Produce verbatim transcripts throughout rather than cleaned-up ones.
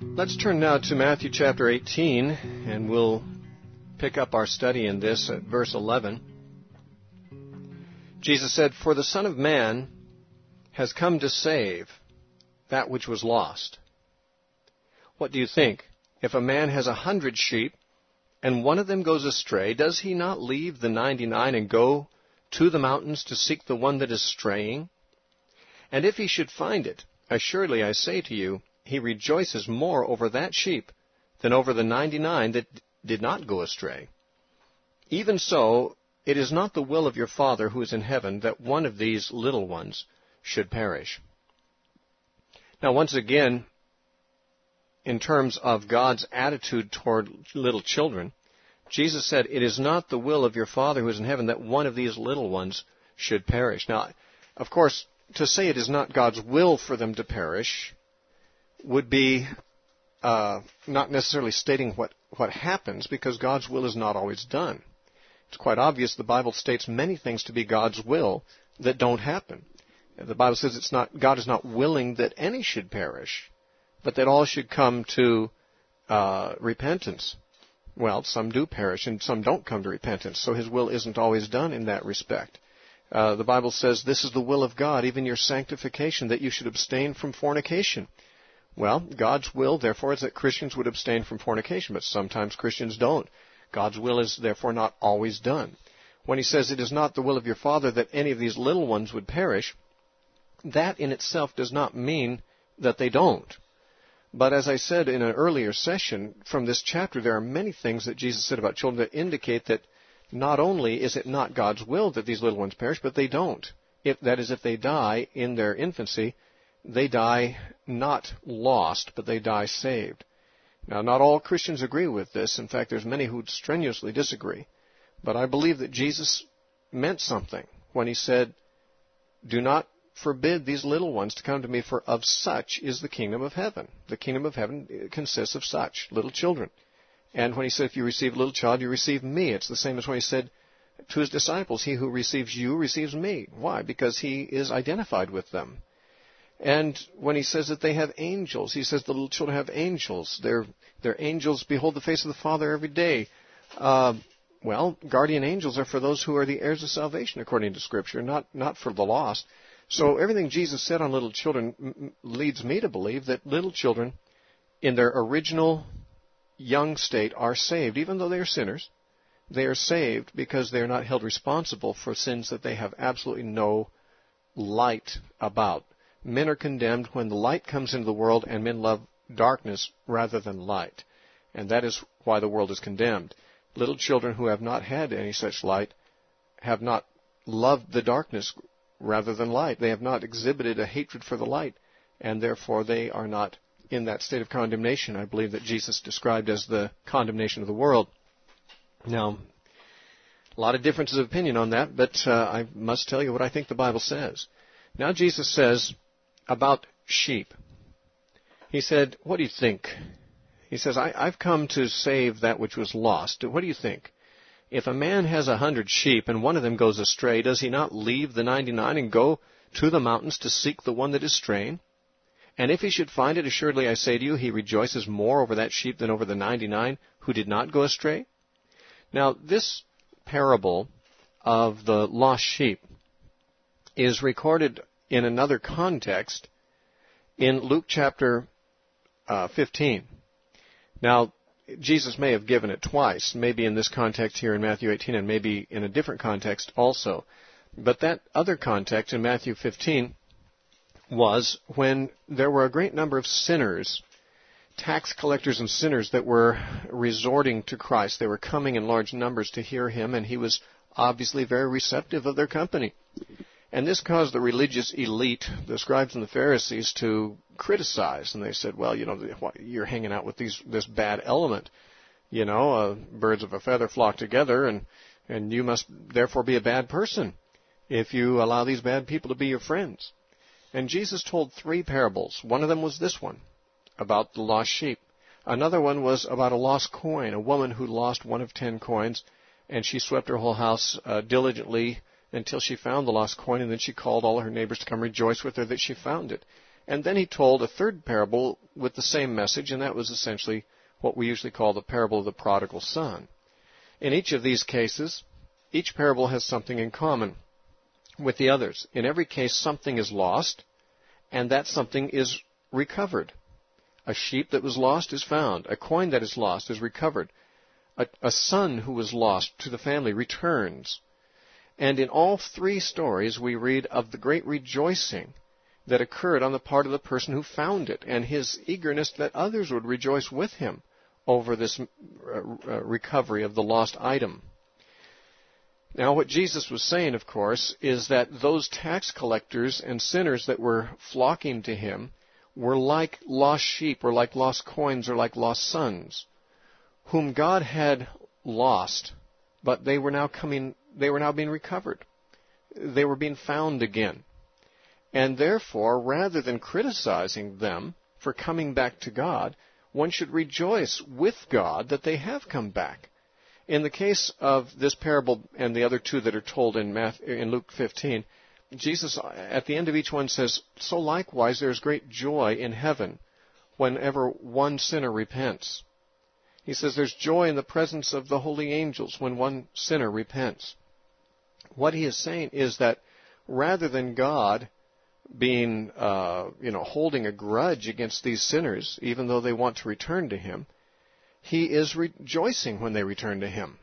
Let's turn now to Matthew chapter eighteen, and we'll pick up our study in this at verse eleven. Jesus said, "For the Son of Man has come to save that which was lost." What do you think? If a man has a hundred sheep, and one of them goes astray, does he not leave the ninety-nine and go to the mountains to seek the one that is straying? And if he should find it, assuredly I say to you, he rejoices more over that sheep than over the ninety-nine that did not go astray. Even so, it is not the will of your Father who is in heaven that one of these little ones should perish. Now, once again, in terms of God's attitude toward little children, Jesus said, "It is not the will of your Father who is in heaven that one of these little ones should perish." Now, of course, to say it is not God's will for them to perish would be uh, not necessarily stating what, what happens, because God's will is not always done. It's quite obvious the Bible states many things to be God's will that don't happen. The Bible says it's not God is not willing that any should perish, but that all should come to uh, repentance. Well, some do perish and some don't come to repentance, so His will isn't always done in that respect. Uh, the Bible says this is the will of God, even your sanctification, that you should abstain from fornication. Well, God's will, therefore, is that Christians would abstain from fornication, but sometimes Christians don't. God's will is, therefore, not always done. When He says it is not the will of your Father that any of these little ones would perish, that in itself does not mean that they don't. But as I said in an earlier session, from this chapter there are many things that Jesus said about children that indicate that not only is it not God's will that these little ones perish, but they don't. If, that is, if they die in their infancy, they die not lost, but they die saved. Now, not all Christians agree with this. In fact, there's many who strenuously disagree. But I believe that Jesus meant something when He said, "Do not forbid these little ones to come to me, for of such is the kingdom of heaven." The kingdom of heaven consists of such, little children. And when He said, "If you receive a little child, you receive me," it's the same as when He said to His disciples, "He who receives you receives me." Why? Because He is identified with them. And when He says that they have angels, He says the little children have angels. They're, they're angels, behold the face of the Father every day. Uh, well, guardian angels are for those who are the heirs of salvation, according to Scripture, not, not for the lost. So everything Jesus said on little children m- leads me to believe that little children, in their original young state, are saved, even though they are sinners. They are saved because they are not held responsible for sins that they have absolutely no light about. Men are condemned when the light comes into the world, and men love darkness rather than light. And that is why the world is condemned. Little children who have not had any such light have not loved the darkness rather than light. They have not exhibited a hatred for the light, and therefore they are not in that state of condemnation, I believe, that Jesus described as the condemnation of the world. Now, a lot of differences of opinion on that, but uh, I must tell you what I think the Bible says. Now Jesus says about sheep. He said, what do you think? He says, I, I've come to save that which was lost. What do you think? If a man has a hundred sheep and one of them goes astray, does he not leave the ninety-nine and go to the mountains to seek the one that is straying? And if he should find it, assuredly I say to you, he rejoices more over that sheep than over the ninety-nine who did not go astray. Now, this parable of the lost sheep is recorded in another context in Luke chapter uh, fifteen. Now, Jesus may have given it twice, maybe in this context here in Matthew eighteen and maybe in a different context also. But that other context in Matthew fifteen was when there were a great number of sinners, tax collectors and sinners, that were resorting to Christ. They were coming in large numbers to hear Him, and He was obviously very receptive of their company. And this caused the religious elite, the scribes and the Pharisees, to criticize. And they said, well, you know, you're hanging out with these this bad element. You know, uh, birds of a feather flock together, and, and you must therefore be a bad person if you allow these bad people to be your friends. And Jesus told three parables. One of them was this one, about the lost sheep. Another one was about a lost coin, a woman who lost one of ten coins, and she swept her whole house uh, diligently until she found the lost coin, and then she called all her neighbors to come rejoice with her that she found it. And then he told a third parable with the same message, and that was essentially what we usually call the parable of the prodigal son. In each of these cases, each parable has something in common with the others. In every case, something is lost, and that something is recovered. A sheep that was lost is found. A coin that is lost is recovered. A, a son who was lost to the family returns. And in all three stories, we read of the great rejoicing that occurred on the part of the person who found it, and his eagerness that others would rejoice with him over this uh, uh, recovery of the lost item. Now, what Jesus was saying, of course, is that those tax collectors and sinners that were flocking to him were like lost sheep or like lost coins or like lost sons, whom God had lost, but they were now coming, they were now being recovered. They were being found again. And therefore, rather than criticizing them for coming back to God, one should rejoice with God that they have come back. In the case of this parable and the other two that are told in Matthew, in Luke fifteen, Jesus at the end of each one says, "So likewise there is great joy in heaven whenever one sinner repents." He says there's joy in the presence of the holy angels when one sinner repents. What he is saying is that rather than God being, uh, you know, holding a grudge against these sinners, even though they want to return to him, he is rejoicing when they return to him.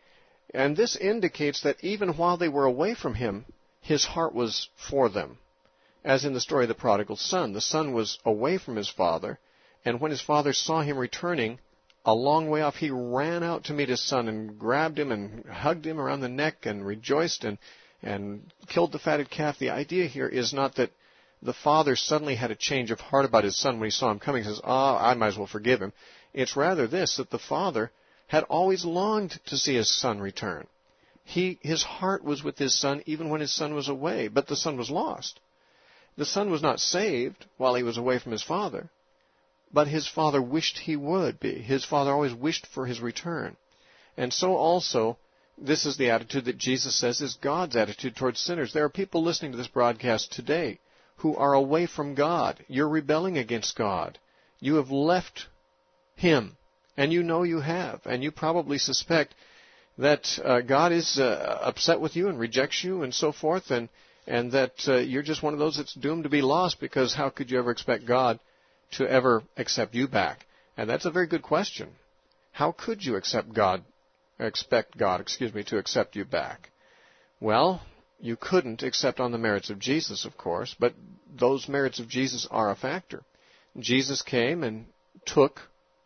And this indicates that even while they were away from him, his heart was for them. As in the story of the prodigal son, the son was away from his father, and when his father saw him returning a long way off, he ran out to meet his son and grabbed him and hugged him around the neck and rejoiced and and killed the fatted calf. The idea here is not that the father suddenly had a change of heart about his son when he saw him coming. He says, ah, oh, I might as well forgive him. It's rather this, that the father had always longed to see his son return. He, his heart was with his son even when his son was away, but the son was lost. The son was not saved while he was away from his father, but his father wished he would be. His father always wished for his return. And so also, this is the attitude that Jesus says is God's attitude towards sinners. There are people listening to this broadcast today who are away from God. You're rebelling against God. You have left him, and you know you have, and you probably suspect that uh, God is uh, upset with you and rejects you and so forth, and, and that uh, you're just one of those that's doomed to be lost, because how could you ever expect God to ever accept you back? And that's a very good question. How could you accept God expect God, excuse me, to accept you back? Well, you couldn't, except on the merits of Jesus, of course, but those merits of Jesus are a factor. Jesus came and took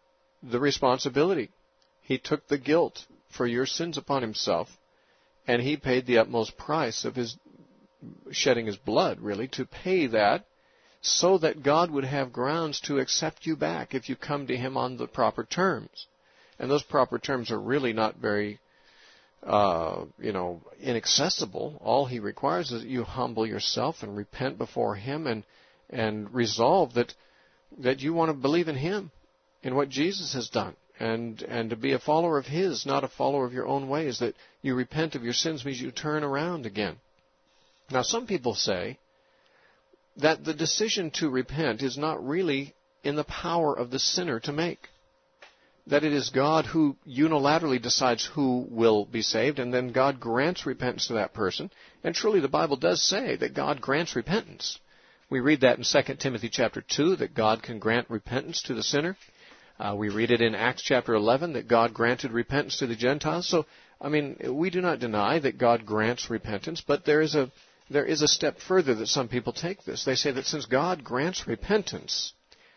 the responsibility. He took the guilt for your sins upon himself, and he paid the utmost price of his shedding his blood, really, to pay that so that God would have grounds to accept you back if you come to him on the proper terms. And those proper terms are really not very, uh, you know, inaccessible. All he requires is that you humble yourself and repent before him and and resolve that that you want to believe in him, in what Jesus has done, and and to be a follower of his, not a follower of your own ways. That you repent of your sins means you turn around again. Now, some people say that the decision to repent is not really in the power of the sinner to make. That it is God who unilaterally decides who will be saved, and then God grants repentance to that person. And truly the Bible does say that God grants repentance. We read that in Second Timothy chapter two, that God can grant repentance to the sinner. Uh, we read it in Acts chapter eleven, that God granted repentance to the Gentiles. So, I mean, we do not deny that God grants repentance, but there is a there is a step further that some people take this. They say that since God grants repentance,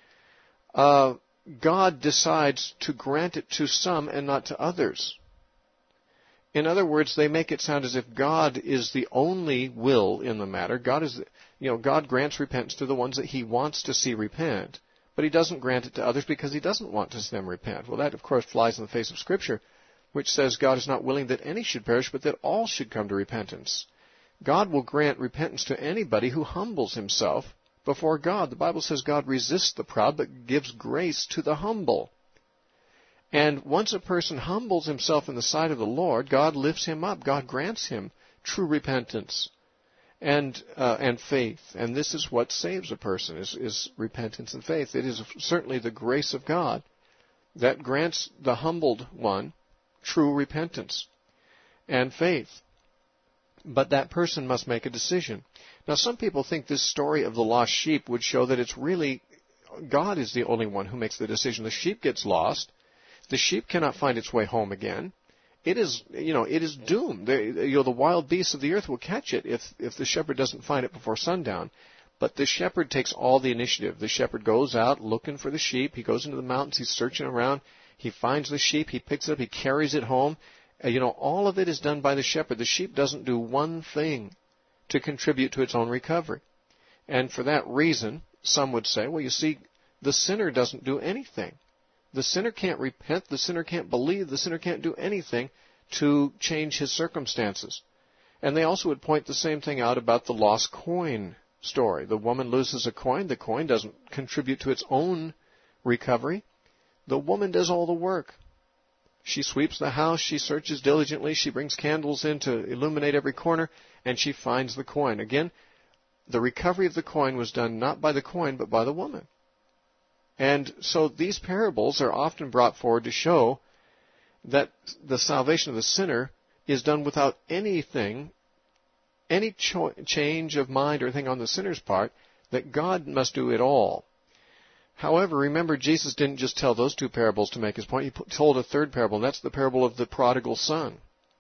uh, God decides to grant it to some and not to others. In other words, they make it sound as if God is the only will in the matter. God is, you know, God grants repentance to the ones that he wants to see repent, but he doesn't grant it to others because he doesn't want to see them repent. Well, that, of course, flies in the face of Scripture, which says God is not willing that any should perish, but that all should come to repentance. God will grant repentance to anybody who humbles himself before God. The Bible says God resists the proud, but gives grace to the humble. And once a person humbles himself in the sight of the Lord, God lifts him up. God grants him true repentance. and uh, and faith. And this is what saves a person, is, is repentance and faith. It is certainly the grace of God that grants the humbled one true repentance and faith. But that person must make a decision. Now, some people think this story of the lost sheep would show that it's really God is the only one who makes the decision. The sheep gets lost. The sheep cannot find its way home again. It is, you know, it is doomed. They, you know, the wild beasts of the earth will catch it if if the shepherd doesn't find it before sundown. But the shepherd takes all the initiative. The shepherd goes out looking for the sheep. He goes into the mountains. He's searching around. He finds the sheep. He picks it up. He carries it home. Uh, you know, all of it is done by the shepherd. The sheep doesn't do one thing to contribute to its own recovery. And for that reason, some would say, well, you see, the sinner doesn't do anything. The sinner can't repent. The sinner can't believe. The sinner can't do anything to change his circumstances. And they also would point the same thing out about the lost coin story. The woman loses a coin. The coin doesn't contribute to its own recovery. The woman does all the work. She sweeps the house. She searches diligently. She brings candles in to illuminate every corner, and she finds the coin. Again, the recovery of the coin was done not by the coin, but by the woman. And so these parables are often brought forward to show that the salvation of the sinner is done without anything, any cho- change of mind or anything on the sinner's part, that God must do it all. However, remember, Jesus didn't just tell those two parables to make his point. He put, told a third parable, and that's the parable of the prodigal son.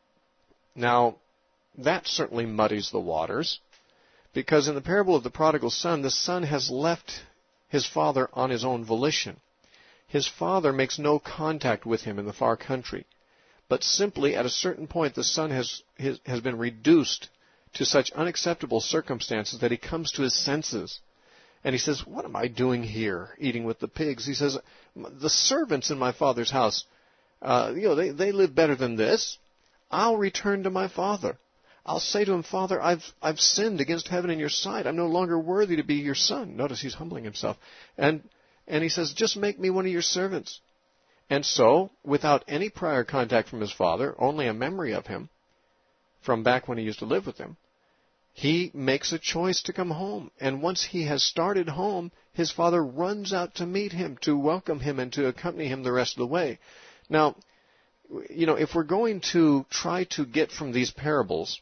Now, that certainly muddies the waters, because in the parable of the prodigal son, the son has left his father on his own volition. His father makes no contact with him in the far country, but simply at a certain point the son has, his, has been reduced to such unacceptable circumstances that he comes to his senses. And he says, what am I doing here, eating with the pigs? He says, the servants in my father's house, uh, you know, they, they live better than this. I'll return to my father. I'll say to him, Father, I've, I've sinned against heaven and your sight. I'm no longer worthy to be your son. Notice he's humbling himself. And, and he says, just make me one of your servants. And so, without any prior contact from his father, only a memory of him from back when he used to live with him, he makes a choice to come home. And once he has started home, his father runs out to meet him, to welcome him, and to accompany him the rest of the way. Now, you know, if we're going to try to get from these parables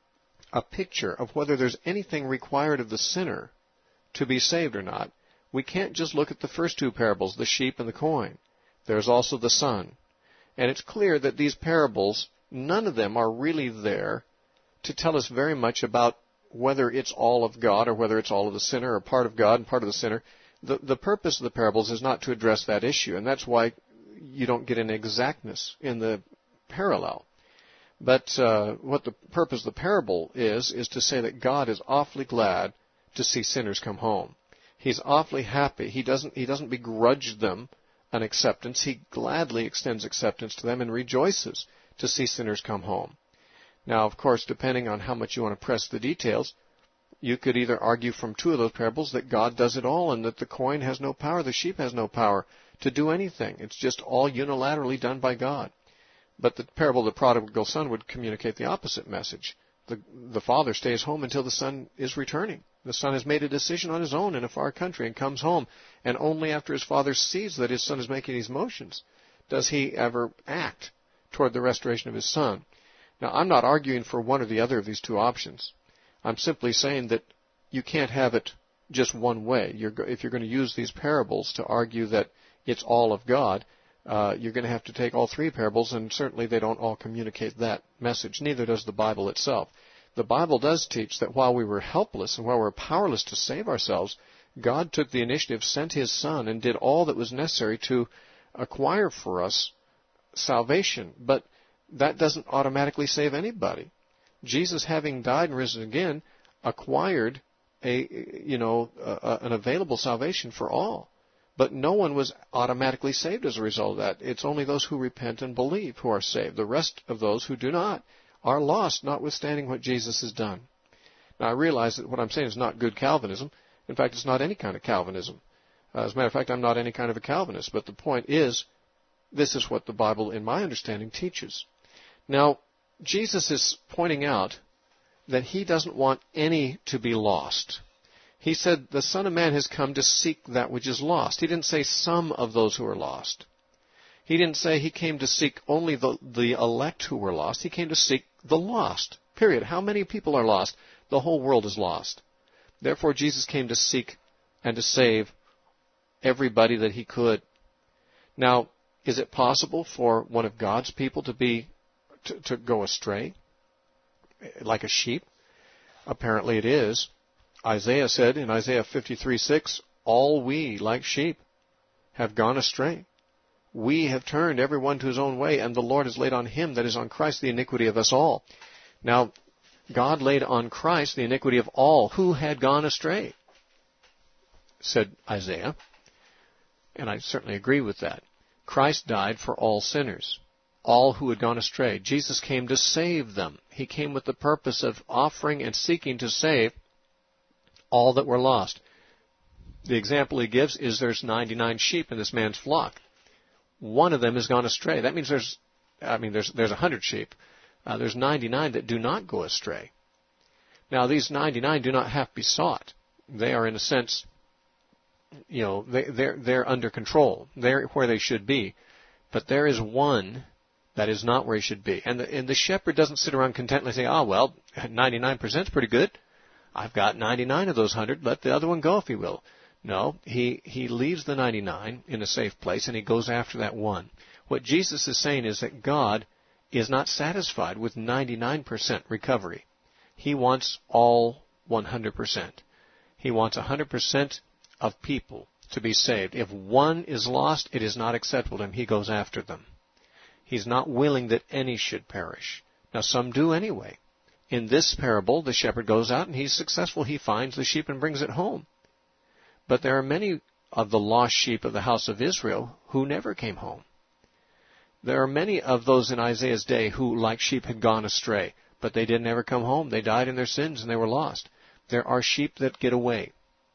a picture of whether there's anything required of the sinner to be saved or not, we can't just look at the first two parables, the sheep and the coin. There's also the son. And it's clear that these parables, none of them are really there to tell us very much about whether it's all of God or whether it's all of the sinner or part of God and part of the sinner. The, the purpose of the parables is not to address that issue, and that's why you don't get an exactness in the parallel. But uh, what the purpose of the parable is, is to say that God is awfully glad to see sinners come home. He's awfully happy. He doesn't, he doesn't begrudge them an acceptance. He gladly extends acceptance to them and rejoices to see sinners come home. Now, of course, depending on how much you want to press the details, you could either argue from two of those parables that God does it all and that the coin has no power, the sheep has no power to do anything. It's just all unilaterally done by God. But the parable of the prodigal son would communicate the opposite message. The, the father stays home until the son is returning. The son has made a decision on his own in a far country and comes home, and only after his father sees that his son is making these motions does he ever act toward the restoration of his son. Now, I'm not arguing for one or the other of these two options. I'm simply saying that you can't have it just one way. You're, if you're going to use these parables to argue that it's all of God, uh, you're going to have to take all three parables, and certainly they don't all communicate that message. Neither does the Bible itself. The Bible does teach that while we were helpless and while we were powerless to save ourselves, God took the initiative, sent His Son, and did all that was necessary to acquire for us salvation. But that doesn't automatically save anybody. Jesus, having died and risen again, acquired a, you know, a, an available salvation for all. But no one was automatically saved as a result of that. It's only those who repent and believe who are saved. The rest of those who do not are lost, notwithstanding what Jesus has done. Now, I realize that what I'm saying is not good Calvinism. In fact, it's not any kind of Calvinism. Uh, as a matter of fact, I'm not any kind of a Calvinist. But the point is, this is what the Bible, in my understanding, teaches. Now, Jesus is pointing out that he doesn't want any to be lost. He said the Son of Man has come to seek that which is lost. He didn't say some of those who are lost. He didn't say he came to seek only the, the elect who were lost. He came to seek the lost, period. How many people are lost? The whole world is lost. Therefore, Jesus came to seek and to save everybody that he could. Now, is it possible for one of God's people to be to, to go astray, like a sheep? Apparently it is. Isaiah said in Isaiah fifty-three six, all we, like sheep, have gone astray. We have turned every one to his own way, and the Lord has laid on him, that is on Christ, the iniquity of us all. Now, God laid on Christ the iniquity of all who had gone astray, said Isaiah. And I certainly agree with that. Christ died for all sinners, all who had gone astray. Jesus came to save them. He came with the purpose of offering and seeking to save all that were lost. The example he gives is there's ninety-nine sheep in this man's flock. One of them has gone astray. That means there's, I mean, there's there's one hundred sheep. Uh, there's ninety-nine that do not go astray. Now, these ninety-nine do not have to be sought. They are, in a sense, you know, they, they're they're under control. They're where they should be. But there is one that is not where he should be. And the, and the shepherd doesn't sit around contentedly saying, oh, well, ninety-nine percent is pretty good. I've got ninety-nine of those one hundred. Let the other one go if he will. No, he, he leaves the ninety-nine in a safe place and he goes after that one. What Jesus is saying is that God is not satisfied with ninety-nine percent recovery. He wants all one hundred percent. He wants one hundred percent of people to be saved. If one is lost, it is not acceptable to him. He goes after them. He's not willing that any should perish. Now, some do anyway. In this parable, the shepherd goes out and he's successful. He finds the sheep and brings it home. But there are many of the lost sheep of the house of Israel who never came home. There are many of those in Isaiah's day who, like sheep, had gone astray, but they didn't ever come home. They died in their sins and they were lost. There are sheep that get away.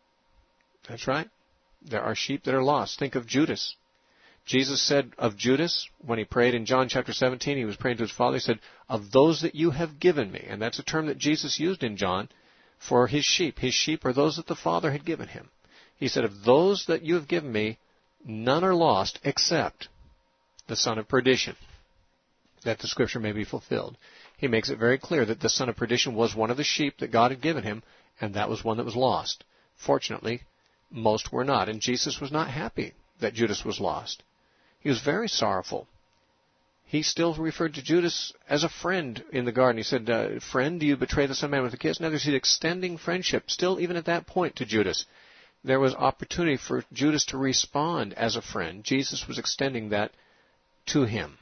That's right. There are sheep that are lost. Think of Judas. Jesus said of Judas, when he prayed in John chapter seventeen, he was praying to his Father, he said, of those that you have given me. And that's a term that Jesus used in John for his sheep. His sheep are those that the Father had given him. He said, of those that you have given me, none are lost except the son of perdition, that the scripture may be fulfilled. He makes it very clear that the son of perdition was one of the sheep that God had given him, and that was one that was lost. Fortunately, most were not, and Jesus was not happy that Judas was lost. He was very sorrowful. He still referred to Judas as a friend in the garden. He said, uh, friend, do you betray the Son of Man with a kiss? In other words, he's extending friendship, still even at that point, to Judas. There was opportunity for Judas to respond as a friend. Jesus was extending that to him.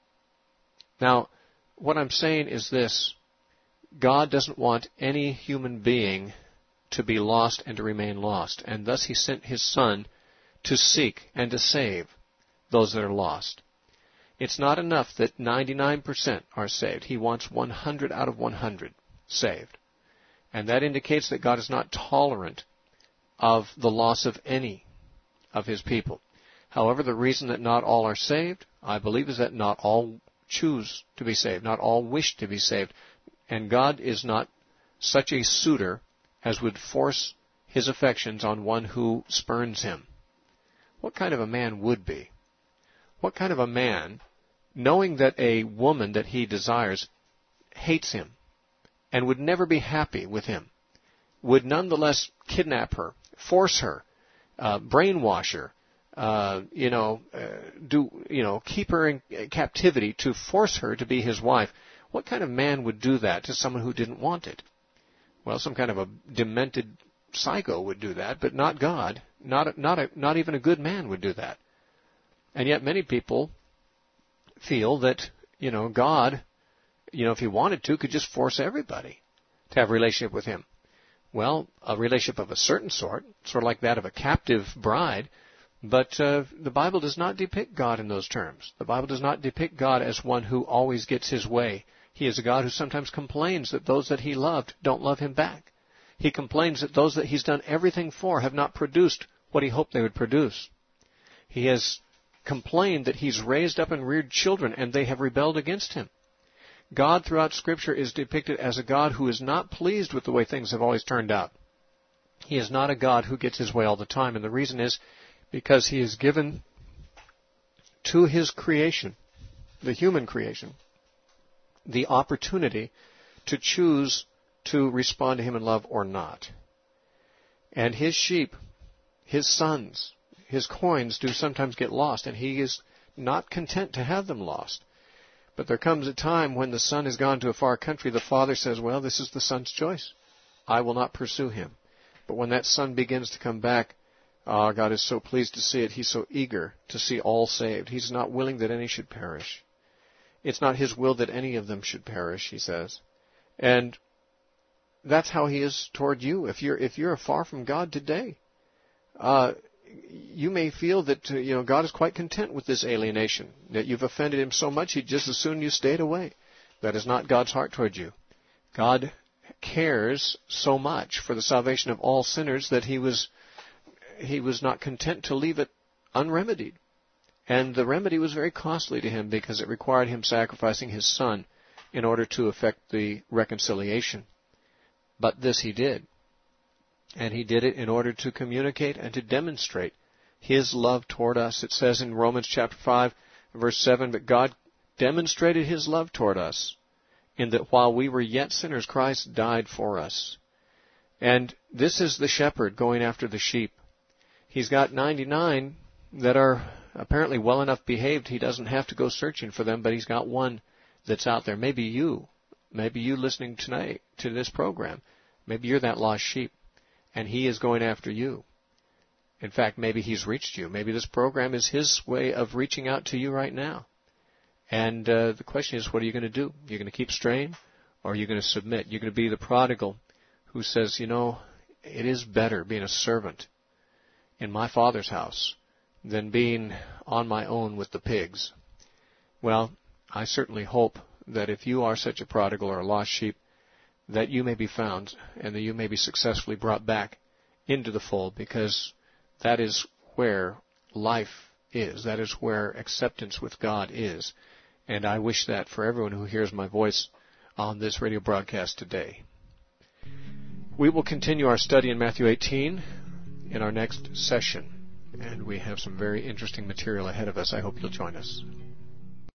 Now, what I'm saying is this. God doesn't want any human being to be lost and to remain lost. And thus he sent his Son to seek and to save those that are lost. It's not enough that ninety-nine percent are saved. He wants one hundred out of one hundred saved. And that indicates that God is not tolerant of the loss of any of his people. However, the reason that not all are saved, I believe, is that not all choose to be saved. Not all wish to be saved. And God is not such a suitor as would force his affections on one who spurns him. What kind of a man would be? What kind of a man, knowing that a woman that he desires hates him and would never be happy with him, would nonetheless kidnap her, force her, uh, brainwash her, uh, you know, uh, do you know, keep her in captivity to force her to be his wife? What kind of man would do that to someone who didn't want it? Well, some kind of a demented psycho would do that, but not God. Not a, not a, not even a good man would do that. And yet many people feel that, you know, God, you know, if he wanted to, could just force everybody to have a relationship with him. Well, a relationship of a certain sort, sort of like that of a captive bride, but uh, the Bible does not depict God in those terms. The Bible does not depict God as one who always gets his way. He is a God who sometimes complains that those that he loved don't love him back. He complains that those that he's done everything for have not produced what he hoped they would produce. He has complained that he's raised up and reared children and they have rebelled against him. God throughout Scripture is depicted as a God who is not pleased with the way things have always turned out. He is not a God who gets his way all the time, and the reason is because he has given to his creation, the human creation, the opportunity to choose to respond to him in love or not. And his sheep, his sons, his coins do sometimes get lost, and he is not content to have them lost. But there comes a time when the son has gone to a far country, the father says, well, this is the son's choice. I will not pursue him. But when that son begins to come back, oh, God is so pleased to see it. He's so eager to see all saved. He's not willing that any should perish. It's not his will that any of them should perish, he says. And that's how he is toward you. If you're if you're far from God today, uh, you may feel that uh, you know God is quite content with this alienation, that you've offended him so much he'd just as soon you stayed away. That is not God's heart toward you. God cares so much for the salvation of all sinners that he was he was not content to leave it unremedied. And the remedy was very costly to him because it required him sacrificing his son in order to effect the reconciliation. But this he did. And he did it in order to communicate and to demonstrate his love toward us. It says in Romans chapter five, verse seven, but God demonstrated his love toward us in that while we were yet sinners, Christ died for us. And this is the shepherd going after the sheep. He's got ninety-nine that are apparently well enough behaved. He doesn't have to go searching for them, but he's got one that's out there. Maybe you, maybe you listening tonight to this program, maybe you're that lost sheep, and he is going after you. In fact, maybe he's reached you. Maybe this program is his way of reaching out to you right now. And uh, the question is, what are you going to do? You're going to keep straying, or are you going to submit? You're going to be the prodigal who says, you know, it is better being a servant in my Father's house than being on my own with the pigs. Well, I certainly hope that if you are such a prodigal or a lost sheep, that you may be found and that you may be successfully brought back into the fold, because that is where life is. That is where acceptance with God is. And I wish that for everyone who hears my voice on this radio broadcast today. We will continue our study in Matthew eighteen in our next session, and we have some very interesting material ahead of us. I hope you'll join us.